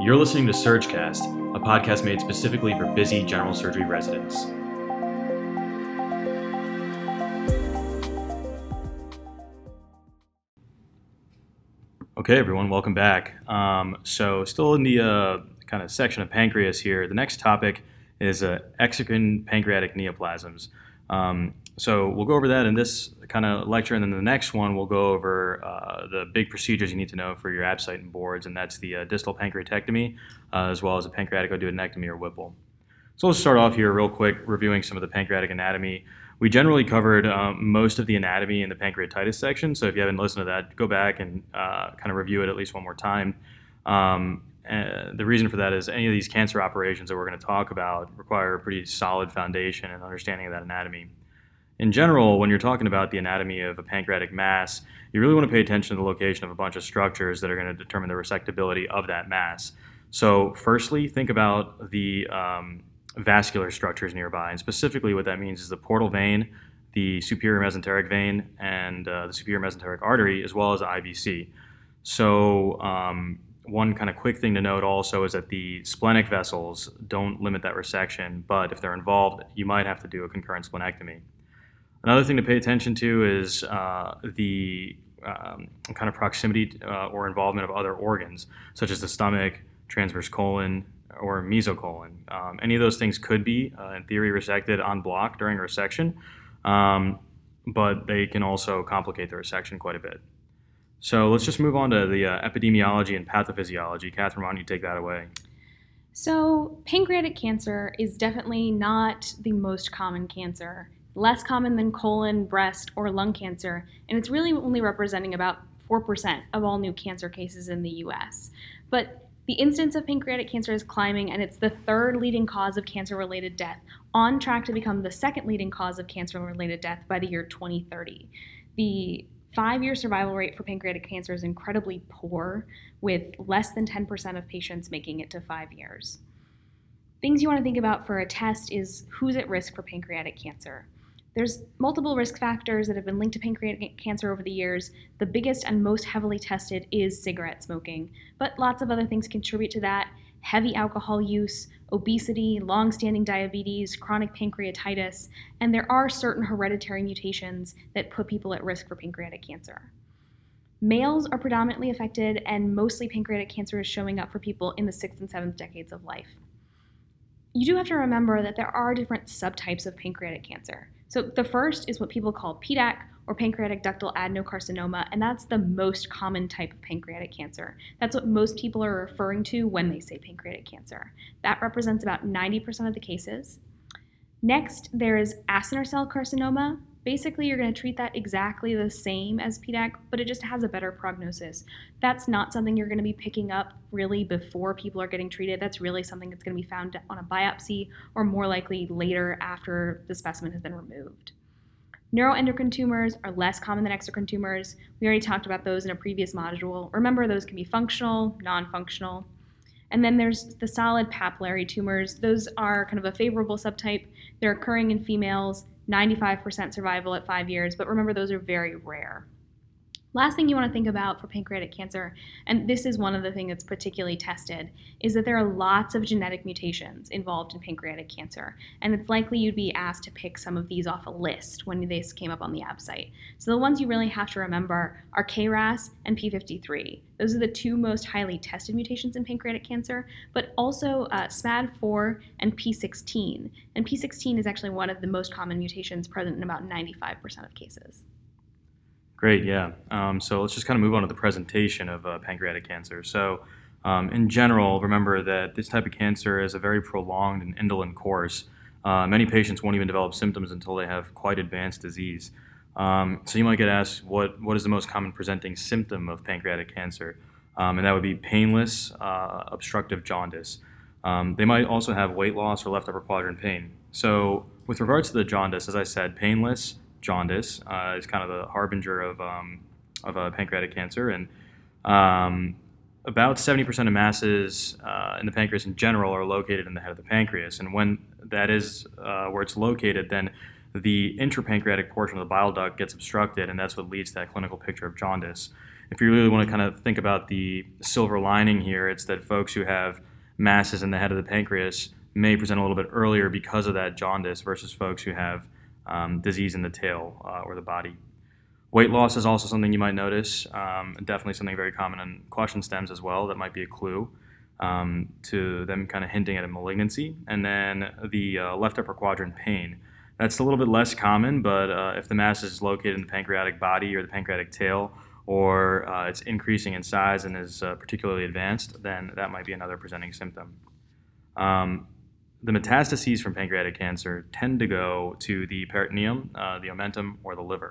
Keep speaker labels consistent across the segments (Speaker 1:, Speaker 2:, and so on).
Speaker 1: You're listening to SurgeCast, a podcast made specifically for busy general surgery residents. Okay, everyone, welcome back. So still in the kind of section of pancreas here, the next topic is exocrine pancreatic neoplasms. So we'll go over that in this kind of lecture, and then the next one we'll go over the big procedures you need to know for your ABSITE and boards, and that's the distal pancreatectomy, as well as a pancreatic duodenectomy or Whipple. So let's start off here real quick, reviewing some of the pancreatic anatomy. We generally covered most of the anatomy in the pancreatitis section, so if you haven't listened to that, go back and kind of review it at least one more time. The reason for that is any of these cancer operations that we're going to talk about require a pretty solid foundation and understanding of that anatomy. In general, when you're talking about the anatomy of a pancreatic mass, you really want to pay attention to the location of a bunch of structures that are going to determine the resectability of that mass. So firstly, think about the vascular structures nearby, and specifically what that means is the portal vein, the superior mesenteric vein, and the superior mesenteric artery, as well as the IVC. So one kind of quick thing to note also is that the splenic vessels don't limit that resection, but if they're involved, you might have to do a concurrent splenectomy. Another thing to pay attention to is the kind of proximity or involvement of other organs, such as the stomach, transverse colon, or mesocolon. Any of those things could be, in theory, resected en bloc during a resection, but they can also complicate the resection quite a bit. So let's just move on to the epidemiology and pathophysiology. Catherine, why don't you take that away?
Speaker 2: So pancreatic cancer is definitely not the most common cancer. Less common than colon, breast, or lung cancer, and it's really only representing about 4% of all new cancer cases in the US. But the incidence of pancreatic cancer is climbing, and it's the third leading cause of cancer-related death, on track to become the second leading cause of cancer-related death by the year 2030. The 5-year survival rate for pancreatic cancer is incredibly poor, with less than 10% of patients making it to 5 years. Things you want to think about for a test is who's at risk for pancreatic cancer. There's multiple risk factors that have been linked to pancreatic cancer over the years. The biggest and most heavily tested is cigarette smoking, but lots of other things contribute to that: heavy alcohol use, obesity, long-standing diabetes, chronic pancreatitis, and there are certain hereditary mutations that put people at risk for pancreatic cancer. Males are predominantly affected, and mostly pancreatic cancer is showing up for people in the 6th and 7th decades of life. You do have to remember that there are different subtypes of pancreatic cancer. So the first is what people call PDAC, or pancreatic ductal adenocarcinoma, and that's the most common type of pancreatic cancer. That's what most people are referring to when they say pancreatic cancer. That represents about 90% of the cases. Next, there is acinar cell carcinoma. Basically, you're going to treat that exactly the same as PDAC, but it just has a better prognosis. That's not something you're going to be picking up really before people are getting treated. That's really something that's going to be found on a biopsy, or more likely later after the specimen has been removed. Neuroendocrine tumors are less common than exocrine tumors. We already talked about those in a previous module. Remember, those can be functional, non-functional. And then there's the solid papillary tumors. Those are kind of a favorable subtype. They're occurring in females, 95% survival at 5 years, but remember, those are very rare. Last thing you want to think about for pancreatic cancer, and this is one of the things that's particularly tested, is that there are lots of genetic mutations involved in pancreatic cancer, and it's likely you'd be asked to pick some of these off a list when they came up on the ABSITE. So the ones you really have to remember are KRAS and P53. Those are the two most highly tested mutations in pancreatic cancer, but also SMAD4 and P16. And P16 is actually one of the most common mutations present in about 95% of cases.
Speaker 1: Great, yeah. So let's just kind of move on to the presentation of pancreatic cancer. So in general, remember that this type of cancer is a very prolonged and indolent course. Many patients won't even develop symptoms until they have quite advanced disease. So you might get asked, what is the most common presenting symptom of pancreatic cancer? And that would be painless, obstructive jaundice. They might also have weight loss or left upper quadrant pain. So with regards to the jaundice, as I said, painless jaundice is kind of the harbinger of pancreatic cancer, and about 70% of masses in the pancreas in general are located in the head of the pancreas, and when that is where it's located, then the intrapancreatic portion of the bile duct gets obstructed, and that's what leads to that clinical picture of jaundice. if you really want to kind of think about the silver lining here, it's that folks who have masses in the head of the pancreas may present a little bit earlier because of that jaundice versus folks who have disease in the tail or the body. Weight loss is also something you might notice, definitely something very common in question stems as well. That might be a clue to them kind of hinting at a malignancy. And then the left upper quadrant pain. That's a little bit less common, but if the mass is located in the pancreatic body or the pancreatic tail, or it's increasing in size and is particularly advanced, then that might be another presenting symptom. The metastases from pancreatic cancer tend to go to the peritoneum, the omentum, or the liver.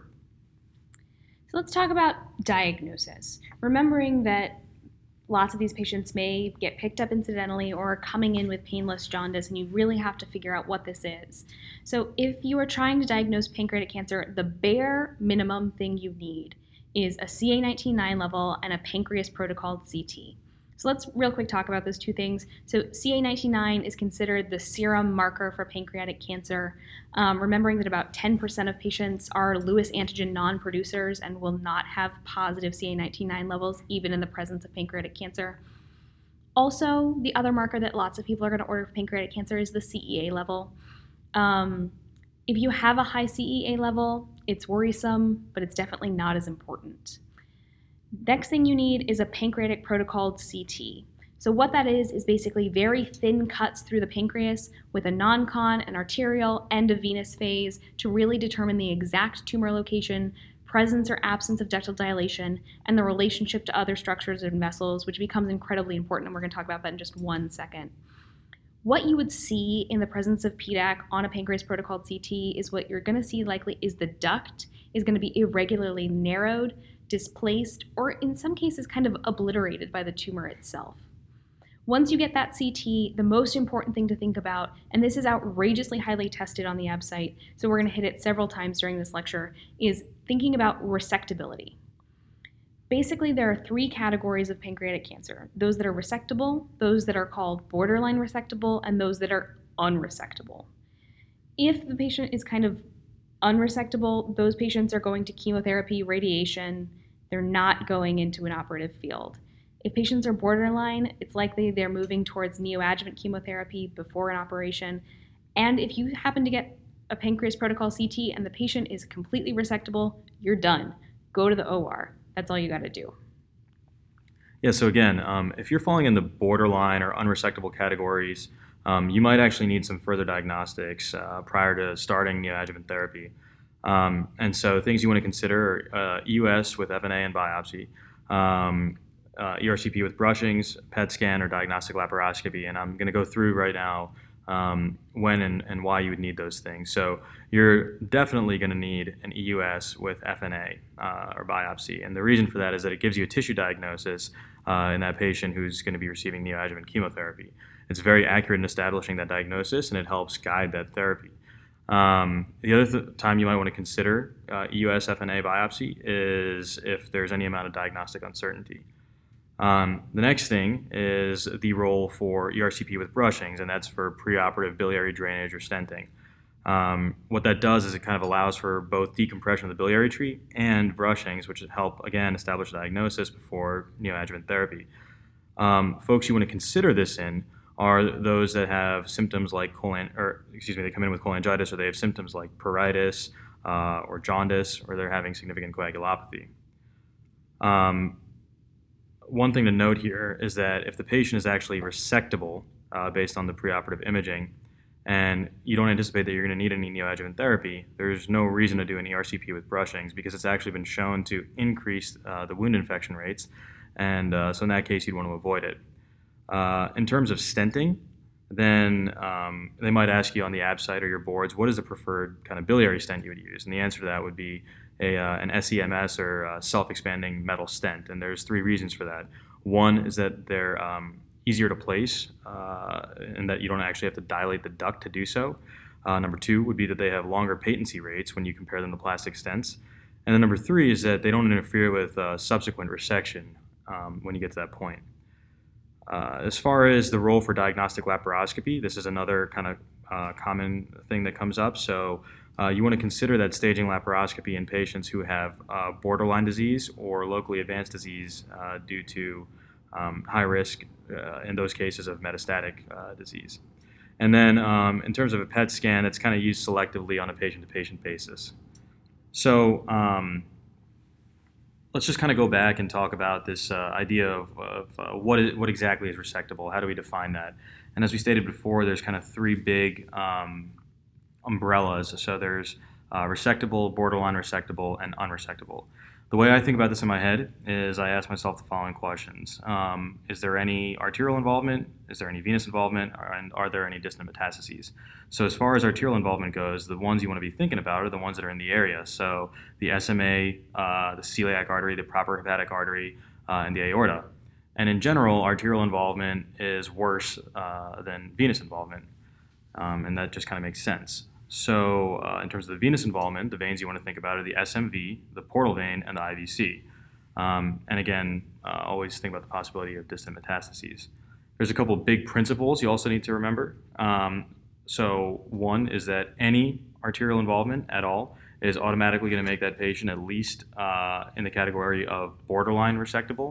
Speaker 2: So let's talk about diagnosis. Remembering that lots of these patients may get picked up incidentally or are coming in with painless jaundice, and you really have to figure out what this is. So if you are trying to diagnose pancreatic cancer, the bare minimum thing you need is a CA19-9 level and a pancreas protocol CT. So let's real quick talk about those two things. So CA19-9 is considered the serum marker for pancreatic cancer, remembering that about 10% of patients are Lewis antigen non-producers and will not have positive CA19-9 levels even in the presence of pancreatic cancer. Also, the other marker that lots of people are going to order for pancreatic cancer is the CEA level. If you have a high CEA level, it's worrisome, but it's definitely not as important. Next thing you need is a pancreatic protocol CT. So what that is basically very thin cuts through the pancreas with a non-con, an arterial, and a venous phase to really determine the exact tumor location, presence or absence of ductal dilation, and the relationship to other structures and vessels, which becomes incredibly important, and we're going to talk about that in just 1 second. What you would see in the presence of PDAC on a pancreas protocol CT is what you're going to see likely is the duct is going to be irregularly narrowed, displaced, or in some cases kind of obliterated by the tumor itself. Once you get that CT, the most important thing to think about, and this is outrageously highly tested on the ABSITE, so we're going to hit it several times during this lecture, is thinking about resectability. Basically, there are 3 categories of pancreatic cancer: those that are resectable, those that are called borderline resectable, and those that are unresectable. If the patient is kind of unresectable, those patients are going to chemotherapy, radiation. They're not going into an operative field. If patients are borderline, it's likely they're moving towards neoadjuvant chemotherapy before an operation. And if you happen to get a pancreas protocol CT and the patient is completely resectable, you're done. Go to the OR. That's all you got to do.
Speaker 1: Yeah, so again, if you're falling in the borderline or unresectable categories, you might actually need some further diagnostics prior to starting neoadjuvant therapy. And so things you want to consider are EUS with FNA and biopsy, ERCP with brushings, PET scan, or diagnostic laparoscopy. And I'm going to go through right now when and why you would need those things. So you're definitely going to need an EUS with FNA or biopsy. And the reason for that is that it gives you a tissue diagnosis in that patient who's going to be receiving neoadjuvant chemotherapy. It's very accurate in establishing that diagnosis, and it helps guide that therapy. The other time you might want to consider EUS FNA biopsy is if there's any amount of diagnostic uncertainty. The next thing is the role for ERCP with brushings, and that's for preoperative biliary drainage or stenting. What that does is it kind of allows for both decompression of the biliary tree and brushings, which help, again, establish a diagnosis before neoadjuvant therapy. Folks you want to consider this in are those that have symptoms like they come in with cholangitis, or they have symptoms like pruritus or jaundice, or they're having significant coagulopathy. One thing to note here is that if the patient is actually resectable based on the preoperative imaging, and you don't anticipate that you're going to need any neoadjuvant therapy, there's no reason to do an ERCP with brushings because it's actually been shown to increase the wound infection rates, and so in that case you'd want to avoid it. In terms of stenting, then they might ask you on the ABSITE or your boards, what is the preferred kind of biliary stent you would use? And the answer to that would be an SEMS or self-expanding metal stent. And there's 3 reasons for that. One is that they're easier to place and that you don't actually have to dilate the duct to do so. Number 2 would be that they have longer patency rates when you compare them to plastic stents. And then number 3 is that they don't interfere with subsequent resection when you get to that point. As far as the role for diagnostic laparoscopy, this is another kind of common thing that comes up. So you want to consider that staging laparoscopy in patients who have borderline disease or locally advanced disease due to high risk in those cases of metastatic disease. And then in terms of a PET scan, it's kind of used selectively on a patient-to-patient basis. So let's just kind of go back and talk about this idea of what exactly is resectable. How do we define that? And as we stated before, there's kind of three big umbrellas. So there's resectable, borderline resectable, and unresectable. The way I think about this in my head is I ask myself the following questions. Is there any arterial involvement? Is there any venous involvement? And are there any distant metastases? So as far as arterial involvement goes, the ones you want to be thinking about are the ones that are in the area. So the SMA, the celiac artery, the proper hepatic artery, and the aorta. And in general, arterial involvement is worse than venous involvement. And that just kind of makes sense. So in terms of the venous involvement, the veins you want to think about are the SMV, the portal vein, and the IVC. And again, always think about the possibility of distant metastases. There's a couple of big principles you also need to remember. So one is that any arterial involvement at all is automatically going to make that patient at least in the category of borderline resectable.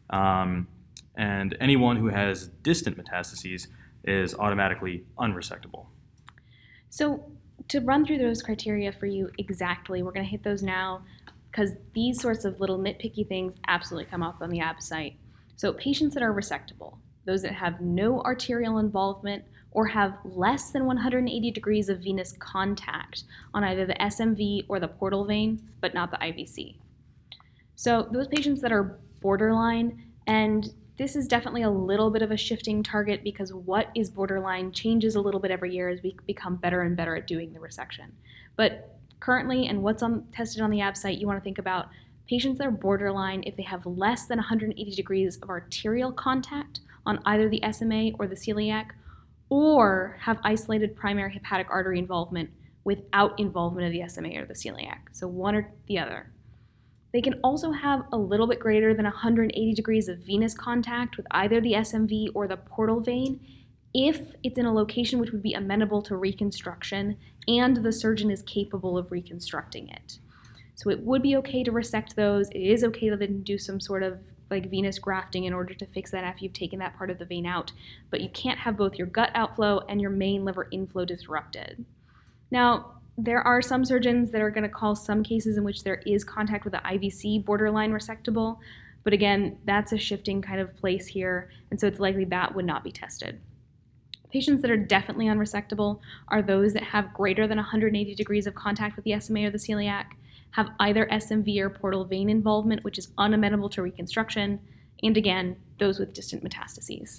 Speaker 1: And anyone who has distant metastases is automatically unresectable.
Speaker 2: So to run through those criteria for you exactly, we're going to hit those now because these sorts of little nitpicky things absolutely come up on the AB site. So patients that are resectable, those that have no arterial involvement or have less than 180 degrees of venous contact on either the SMV or the portal vein, but not the IVC. So those patients that are borderline, and this is definitely a little bit of a shifting target because what is borderline changes a little bit every year as we become better and better at doing the resection. But currently, and what's tested on the AB site, you want to think about patients that are borderline if they have less than 180 degrees of arterial contact on either the SMA or the celiac, or have isolated primary hepatic artery involvement without involvement of the SMA or the celiac. So one or the other. They can also have a little bit greater than 180 degrees of venous contact with either the SMV or the portal vein if it's in a location which would be amenable to reconstruction and the surgeon is capable of reconstructing it. So it would be okay to resect those. It is okay to then do some sort of like venous grafting in order to fix that after you've taken that part of the vein out, but you can't have both your gut outflow and your main liver inflow disrupted. Now, there are some surgeons that are going to call some cases in which there is contact with the IVC borderline resectable, but again, that's a shifting kind of place here, and so it's likely that would not be tested. Patients that are definitely unresectable are those that have greater than 180 degrees of contact with the SMA or the celiac, have either SMV or portal vein involvement, which is unamenable to reconstruction, and again, those with distant metastases.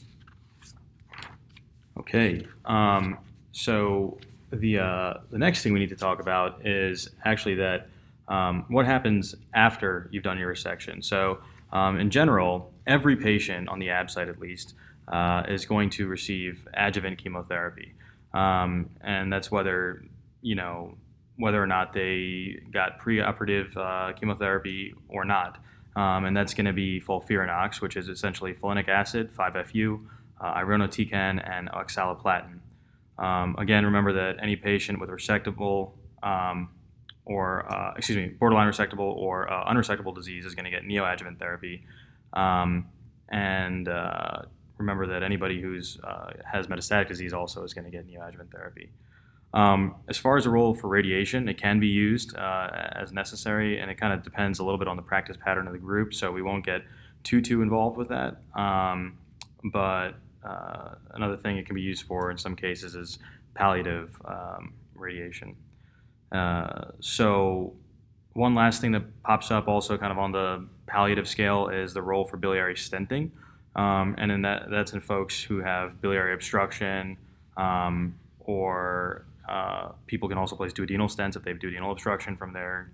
Speaker 1: Okay, so the next thing we need to talk about is actually that what happens after you've done your resection. So in general, every patient on the AB site at least is going to receive adjuvant chemotherapy, and that's whether or not they got preoperative chemotherapy or not, and that's going to be FOLFIRINOX, which is essentially folinic acid, 5-FU, irinotecan, and oxaliplatin. Again, remember that any patient with resectable borderline resectable or unresectable disease is going to get neoadjuvant therapy. And remember that anybody who's has metastatic disease also is going to get neoadjuvant therapy. As far as the role for radiation, it can be used as necessary, and it kind of depends a little bit on the practice pattern of the group, so we won't get too involved with that. But another thing it can be used for in some cases is palliative radiation. So one last thing that pops up also kind of on the palliative scale is the role for biliary stenting. And in that's in folks who have biliary obstruction, or people can also place duodenal stents if they have duodenal obstruction from their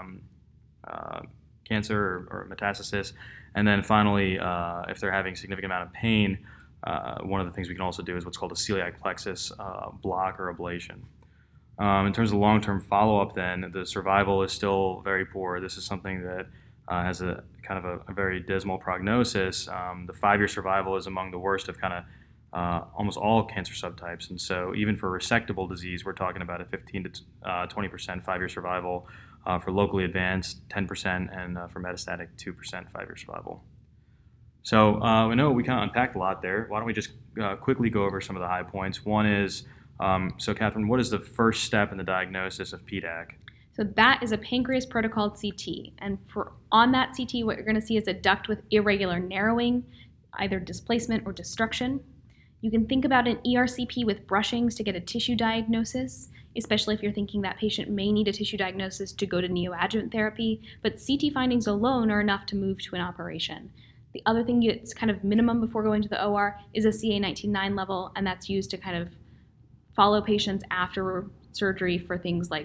Speaker 1: cancer or metastasis. And then finally, if they're having a significant amount of pain, one of the things we can also do is what's called a celiac plexus block or ablation. In terms of long-term follow-up, then, the survival is still very poor. This is something that has a kind of a very dismal prognosis. The 5-year survival is among the worst of kind almost all cancer subtypes. And so even for resectable disease, we're talking about a 15 to 20% 5-year survival. For locally advanced, 10%, and for metastatic, 2% 5-year survival. So I know we kind of unpacked a lot there. Why don't we just quickly go over some of the high points? One is, so Catherine, what is the first step in the diagnosis of PDAC?
Speaker 2: So that is a pancreas protocol CT. And on that CT, what you're going to see is a duct with irregular narrowing, either displacement or destruction. You can think about an ERCP with brushings to get a tissue diagnosis, especially if you're thinking that patient may need a tissue diagnosis to go to neoadjuvant therapy, but CT findings alone are enough to move to an operation. The other thing that's kind of minimum before going to the OR is a CA19-9 level, and that's used to kind of follow patients after surgery for things like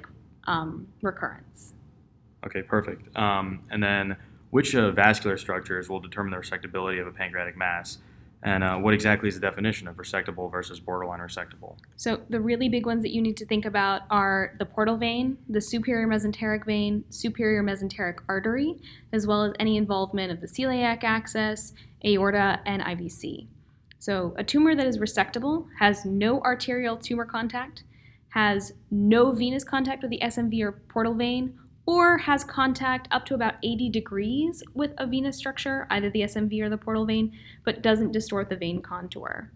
Speaker 2: recurrence.
Speaker 1: Okay, perfect. And then which vascular structures will determine the resectability of a pancreatic mass? And what exactly is the definition of resectable versus borderline resectable?
Speaker 2: So the really big ones that you need to think about are the portal vein, the superior mesenteric vein, superior mesenteric artery, as well as any involvement of the celiac axis, aorta, and IVC. So a tumor that is resectable has no arterial tumor contact, has no venous contact with the SMV or portal vein, or has contact up to about 80 degrees with a venous structure, either the SMV or the portal vein, but doesn't distort the vein contour.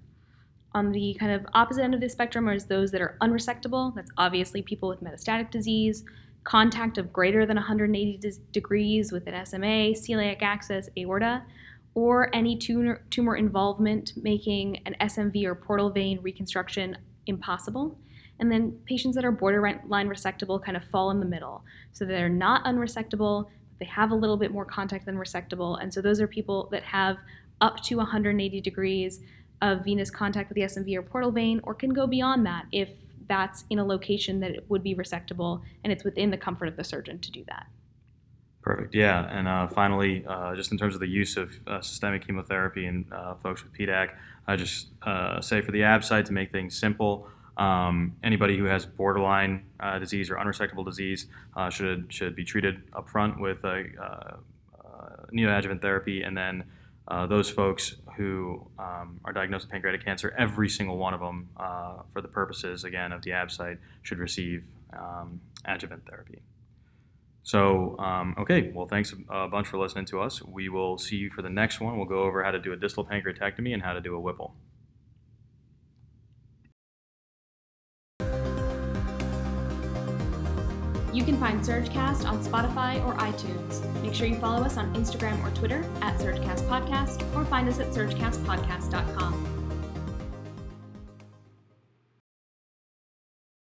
Speaker 2: On the kind of opposite end of the spectrum is those that are unresectable. That's obviously people with metastatic disease, contact of greater than 180 degrees with an SMA, celiac axis, aorta, or any tumor involvement making an SMV or portal vein reconstruction impossible. And then patients that are borderline resectable kind of fall in the middle. So they're not unresectable, they have a little bit more contact than resectable. And so those are people that have up to 180 degrees of venous contact with the SMV or portal vein, or can go beyond that if that's in a location that it would be resectable and it's within the comfort of the surgeon to do that.
Speaker 1: Perfect. Yeah. And finally, just in terms of the use of systemic chemotherapy in folks with PDAC, I just say for the ABSITE, to make things simple, anybody who has borderline disease or unresectable disease should be treated up front with neoadjuvant therapy, and then those folks who are diagnosed with pancreatic cancer, every single one of them, for the purposes, again, of the ABSITE, should receive adjuvant therapy. So, okay, well, thanks a bunch for listening to us. We will see you for the next one. We'll go over how to do a distal pancreatectomy and how to do a Whipple.
Speaker 2: You can find SurgeCast on Spotify or iTunes. Make sure you follow us on Instagram or Twitter @SurgeCastPodcast, or find us at surgecastpodcast.com.